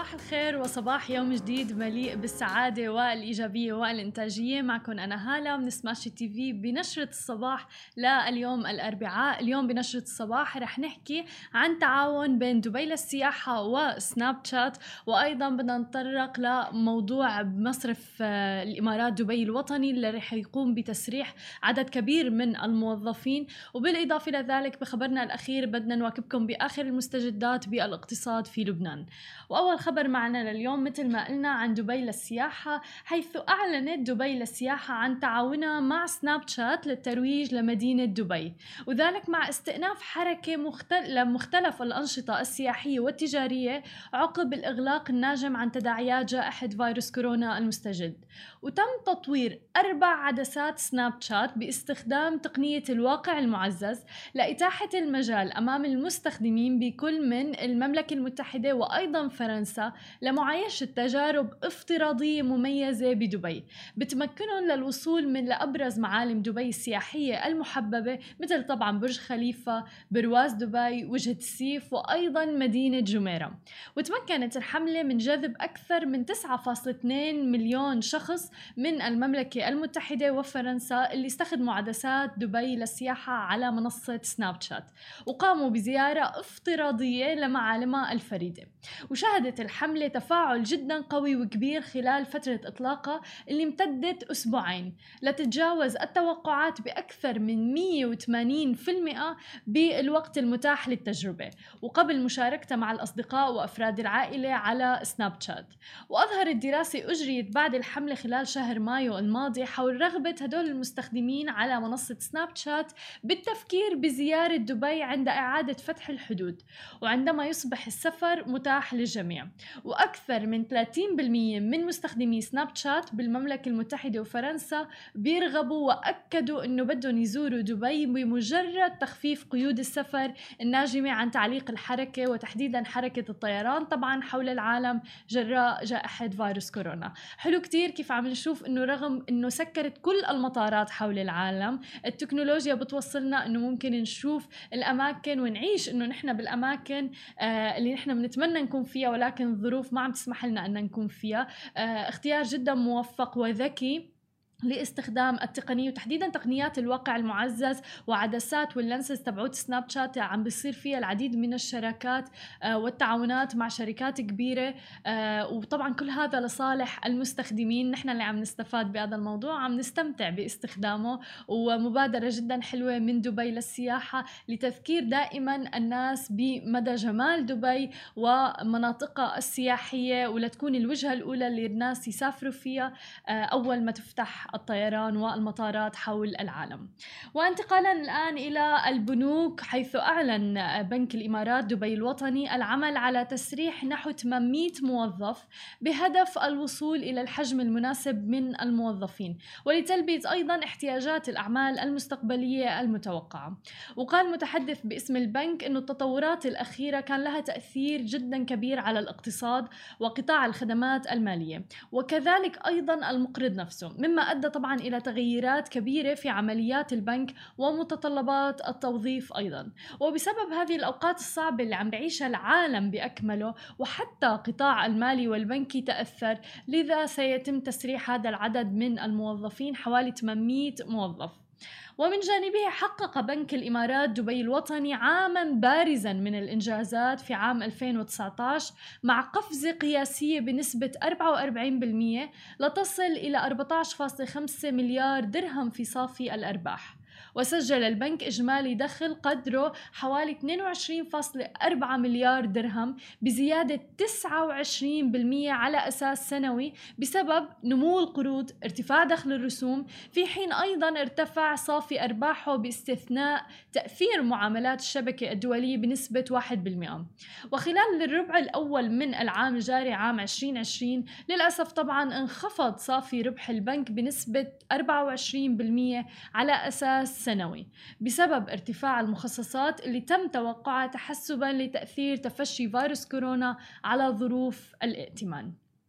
صباح الخير وصباح يوم جديد مليء بالسعادة والإيجابية والإنتاجية. معكم أنا هالة من سماشي تي في بنشرة الصباح لليوم الأربعاء. اليوم بنشرة الصباح رح نحكي عن تعاون بين دبي للسياحة وسناب شات، وأيضا بدنا نتطرق لموضوع مصرف الإمارات دبي الوطني اللي رح يقوم بتسريح عدد كبير من الموظفين. وبالإضافة لذلك بخبرنا الأخير بدنا نواكبكم بآخر المستجدات بالاقتصاد في لبنان. وأول خبر معنا لليوم مثل ما قلنا عن دبي للسياحة، حيث أعلنت دبي للسياحة عن تعاونها مع سناب شات للترويج لمدينة دبي، وذلك مع استئناف حركة مختلف الأنشطة السياحية والتجارية عقب الإغلاق الناجم عن تداعيات جائحة فيروس كورونا المستجد. وتم تطوير 4 عدسات سناب شات باستخدام تقنية الواقع المعزز لإتاحة المجال أمام المستخدمين بكل من المملكة المتحدة وأيضا فرنسا لمعايشة تجارب افتراضية مميزة بدبي، بتمكنهم للوصول من لأبرز معالم دبي السياحية المحببة مثل طبعا برج خليفة، برواز دبي، وجهة السيف، وأيضا مدينة جميرة. وتمكنت الحملة من جذب أكثر من 9.2 مليون شخص من المملكة المتحدة وفرنسا اللي استخدموا عدسات دبي للسياحة على منصة سناب شات، وقاموا بزيارة افتراضية لمعالمها الفريدة. وشهدت الحملة تفاعل جدا قوي وكبير خلال فترة إطلاقها اللي امتدت أسبوعين، لتتجاوز التوقعات بأكثر من 180% بالوقت المتاح للتجربة، وقبل مشاركتها مع الأصدقاء وأفراد العائلة على سناب شات. وأظهرت دراسة أجريت بعد الحملة خلال شهر مايو الماضي حول رغبة هدول المستخدمين على منصة سناب شات بالتفكير بزيارة دبي عند إعادة فتح الحدود، وعندما يصبح السفر متاح للجميع. وأكثر من 30% من مستخدمي سناب شات بالمملكة المتحدة وفرنسا بيرغبوا وأكدوا أنه بدهم يزوروا دبي بمجرد تخفيف قيود السفر الناجمة عن تعليق الحركة، وتحديدا حركة الطيران طبعا حول العالم جراء جائحة فيروس كورونا. حلو كتير كيف عم نشوف أنه رغم أنه سكرت كل المطارات حول العالم، التكنولوجيا بتوصلنا أنه ممكن نشوف الأماكن ونعيش أنه نحن بالأماكن اللي نحن بنتمنى نكون فيها، ولكن الظروف ما عم تسمح لنا أن نكون فيها. اختيار جدا موفق وذكي لاستخدام التقنية، وتحديدا تقنيات الواقع المعزز وعدسات واللنسز تبعوت سناب شات. عم بيصير فيها العديد من الشراكات والتعاونات مع شركات كبيرة، وطبعا كل هذا لصالح المستخدمين. نحن اللي عم نستفاد بهذا الموضوع، عم نستمتع باستخدامه. ومبادرة جدا حلوة من دبي للسياحة لتذكير دائما الناس بمدى جمال دبي ومناطقها السياحية، ولتكون الوجهة الأولى اللي الناس يسافروا فيها أول ما تفتح الطيران والمطارات حول العالم. وانتقالا الآن إلى البنوك، حيث أعلن بنك الإمارات دبي الوطني العمل على تسريح نحو 800 موظف بهدف الوصول إلى الحجم المناسب من الموظفين، ولتلبية أيضا احتياجات الأعمال المستقبلية المتوقعة. وقال متحدث باسم البنك أن التطورات الأخيرة كان لها تأثير جدا كبير على الاقتصاد وقطاع الخدمات المالية، وكذلك أيضا المقرض نفسه، مما أدى طبعا إلى تغييرات كبيرة في عمليات البنك ومتطلبات التوظيف أيضا. وبسبب هذه الأوقات الصعبة اللي عم بعيشها العالم بأكمله، وحتى قطاع المالي والبنكي تأثر، لذا سيتم تسريح هذا العدد من الموظفين حوالي 800 موظف. ومن جانبه حقق بنك الإمارات دبي الوطني عاما بارزا من الإنجازات في عام 2019 مع قفزة قياسية بنسبة 44% لتصل إلى 14.5 مليار درهم في صافي الأرباح. وسجل البنك إجمالي دخل قدره حوالي 22.4 مليار درهم بزيادة 29% على أساس سنوي بسبب نمو القروض، ارتفاع دخل الرسوم، في حين أيضا ارتفع صافي أرباحه باستثناء تأثير معاملات الشبكة الدولية بنسبة 1%. وخلال الربع الأول من العام الجاري عام 2020 للأسف طبعا انخفض صافي ربح البنك بنسبة 24% على أساس سنوي بسبب ارتفاع المخصصات اللي تم توقعها تحسبا لتأثير تفشي فيروس كورونا على ظروف الائتمان.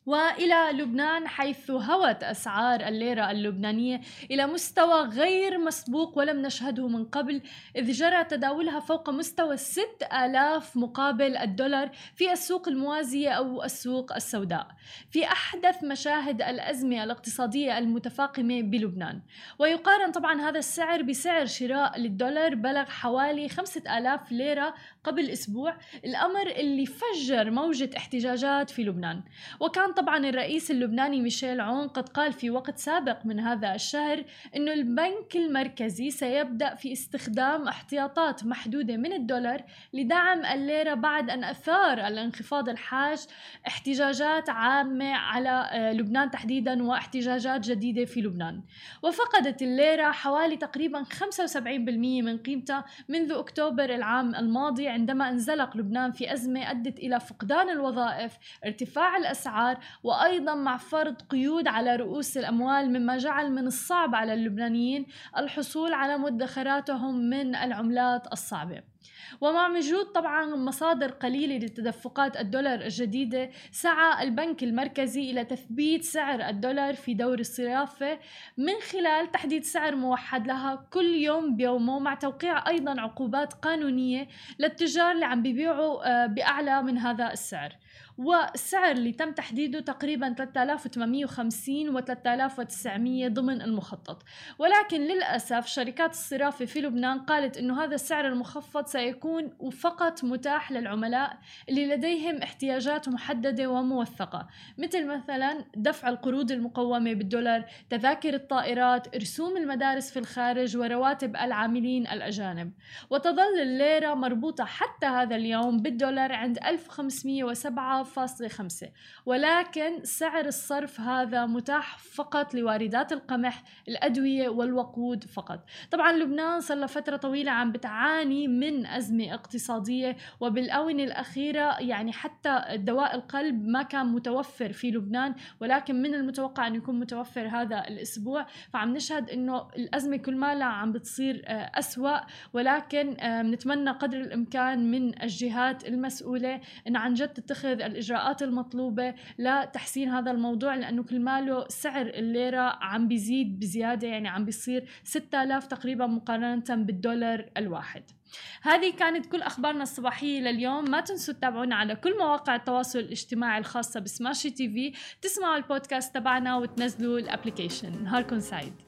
وإلى لبنان، حيث هوت أسعار الليرة اللبنانية إلى مستوى غير مسبوق ولم نشهده من قبل، إذ جرى تداولها فوق مستوى 6000 مقابل الدولار في السوق الموازية أو السوق السوداء، في أحدث مشاهد الأزمة الاقتصادية المتفاقمة بلبنان. ويقارن طبعا هذا السعر بسعر شراء للدولار بلغ حوالي 5000 ليرة قبل أسبوع، الأمر اللي فجر موجة احتجاجات في لبنان. وكان طبعا الرئيس اللبناني ميشيل عون قد قال في وقت سابق من هذا الشهر إنه البنك المركزي سيبدأ في استخدام احتياطات محدودة من الدولار لدعم الليرة، بعد أن أثار الانخفاض الحاد احتجاجات عامة على لبنان تحديدا واحتجاجات جديدة في لبنان. وفقدت الليرة حوالي تقريبا 75% من قيمتها منذ أكتوبر العام الماضي، عندما انزلق لبنان في أزمة أدت إلى فقدان الوظائف، ارتفاع الأسعار، وأيضا مع فرض قيود على رؤوس الأموال، مما جعل من الصعب على اللبنانيين الحصول على مدخراتهم من العملات الصعبة. ومع وجود طبعا مصادر قليلة لتدفقات الدولار الجديدة، سعى البنك المركزي إلى تثبيت سعر الدولار في دور الصرافة من خلال تحديد سعر موحد لها كل يوم بيومه، مع توقيع أيضا عقوبات قانونية للتجار اللي عم بيبيعوا بأعلى من هذا السعر. والسعر اللي تم تحديده تقريبا 3850 و 3900 ضمن المخطط. ولكن للأسف شركات الصرافة في لبنان قالت إنه هذا السعر المخفض سيكون فقط متاح للعملاء اللي لديهم احتياجات محددة وموثقة، مثل مثلا دفع القروض المقومة بالدولار، تذاكر الطائرات، رسوم المدارس في الخارج، ورواتب العاملين الأجانب. وتظل الليرة مربوطة حتى هذا اليوم بالدولار عند 1507.5، ولكن سعر الصرف هذا متاح فقط لواردات القمح، الأدوية والوقود فقط. طبعا لبنان صار فترة طويلة عم بتعاني من أزمة اقتصادية، وبالآونة الأخيرة يعني حتى دواء القلب ما كان متوفر في لبنان، ولكن من المتوقع أن يكون متوفر هذا الأسبوع. فعم نشهد أنه الأزمة كل ما لا عم بتصير أسوأ، ولكن نتمنى قدر الإمكان من الجهات المسؤولة أن عن جد تتخذ الإجراءات المطلوبة لتحسين هذا الموضوع، لأنه كل ما له سعر الليرة عم بيزيد بزيادة، يعني عم بيصير 6000 تقريبا مقارنة بالدولار الواحد. هذه كانت كل أخبارنا الصباحية لليوم. ما تنسوا تتابعونا على كل مواقع التواصل الاجتماعي الخاصة بسماشي تي في، تسمعوا البودكاست تبعنا وتنزلوا الابليكيشن. نهاركم سعيد.